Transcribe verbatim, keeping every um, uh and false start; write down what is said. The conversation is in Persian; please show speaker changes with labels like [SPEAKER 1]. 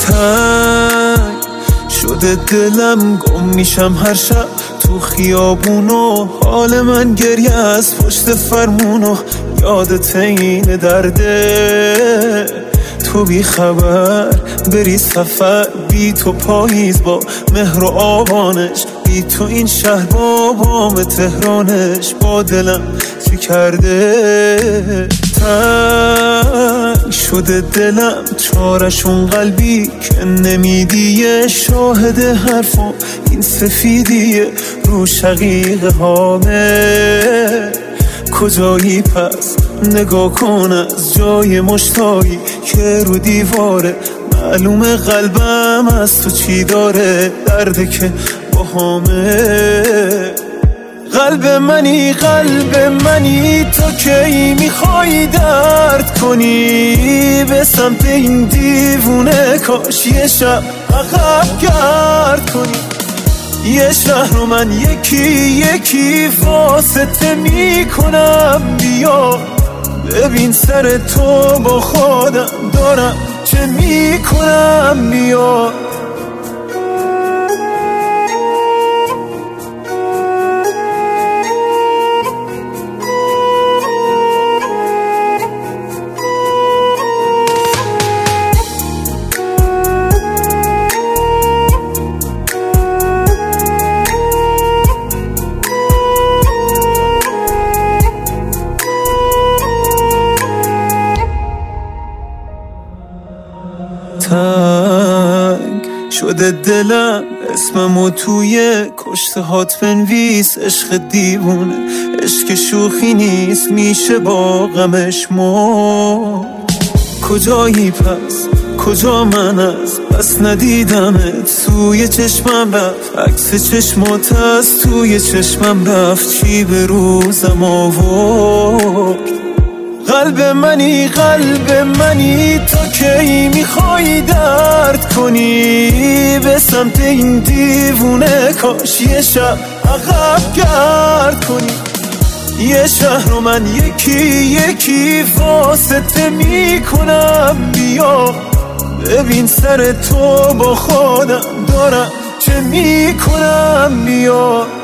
[SPEAKER 1] تنگ شده دلم، گم میشم هر شب تو خیابونو، حال من گریه از پشت فرمونو، یادت این درده تو بی خبر بری سفر، بی تو پاییز با مهر و آبانش، بی تو این شهر با بام تهرانش، با دلم چی کرده تنگ شده دلم، چارشون قلبی که نمیدیه، شاهد حرفم این سفیدیه رو شقیقه هامه، کجایی پس نگاه کن از جای مشتاقی که رو دیواره، معلومه قلبم از تو چی داره، درده که با همه. قلب منی قلب منی تو کی میخوای درد کنی، به سمت این دیوونه کاش یه شب عقب گرد کنی، یه شهر رو من یکی یکی واسطه میکنم، بیا ببین سر تو با خودم دارم چه میکنم، بیا تنگ شده دلم، اسممو توی کشته هات بنویس، عشق دیوونه عشق شوخی نیست، میشه با غمش مرد. کجایی پس کجا من از بس ندیدمت، سوی چشمم رفت عکس چشمات از توی چشمم رفت، چی به روزم آورد. قلب منی قلب منی تو کی میخوای درد کنی، به سمت این دیوونه کاش یه شب عقب گرد کنی، یه شهر رو من یکی یکی واسطه میکنم، بیا ببین سر تو با خودم دارم چه میکنم، بیا